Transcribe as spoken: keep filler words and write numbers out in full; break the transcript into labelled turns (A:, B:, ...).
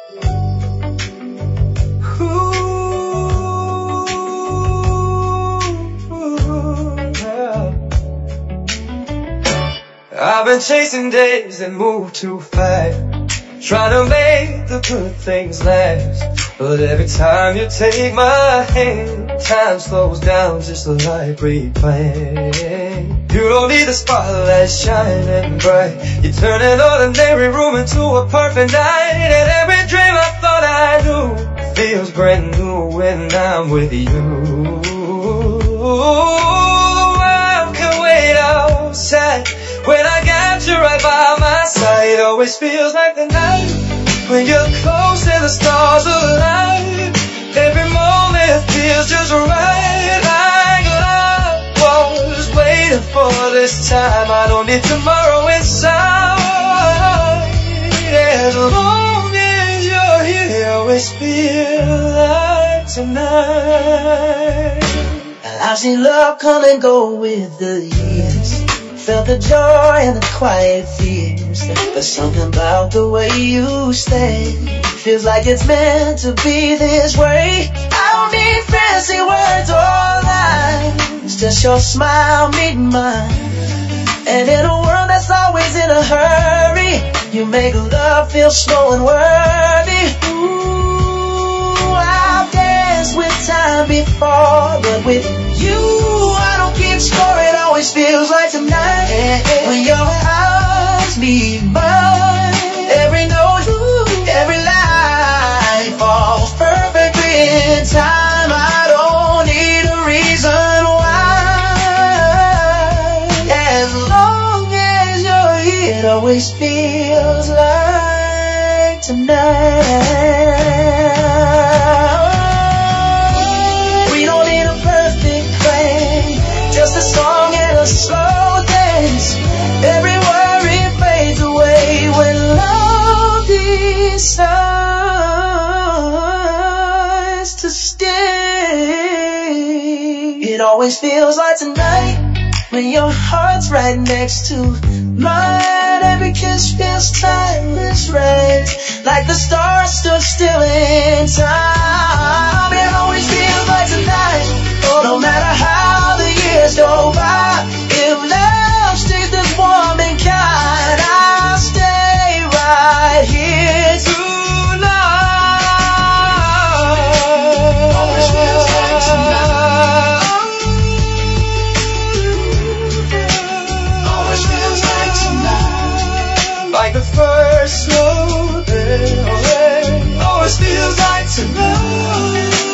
A: I've been chasing days that move too fast, trying to make the good things last. But every time you take my hand, time slows down just like we planned. You don't need the spotlight shining bright, you turn an ordinary room into a perfect night. And every dream I thought I knew feels brand new when I'm with you. The world can wait outside when I got you right by my side. Always feels like the night when you're close and the stars align. Every moment feels just right, like love was waiting for this time. I don't need tomorrow inside. As long as you're here, always feel like tonight.
B: I've seen love come and go with the years, felt the joy and the quiet fears, but something about the way you stay feels like it's meant to be this way. I don't need fancy words or lines, just your smile meeting mine. And in a world that's always in a hurry, you make love feel slow and worthy. Ooh, I've danced with time before, but with you I don't keep score. It always feels like tonight when your eyes meet mine. Every note, every line falls perfectly in time. I don't need a reason why. As long as you're here, it always feels like tonight. We don't need a perfect plan, just a song and a slow dance. Every worry fades away when love decides to stay. It always feels like tonight when your heart's right next to mine. Every kiss feels timeless, right? Like the stars stood still in time. It always feels like tonight, oh, no matter how the years go by. If love stays this warm and kind, I'll stay right here tonight. Always feels like tonight. Always feels like tonight.
A: Like the first snow day, always feels like tonight.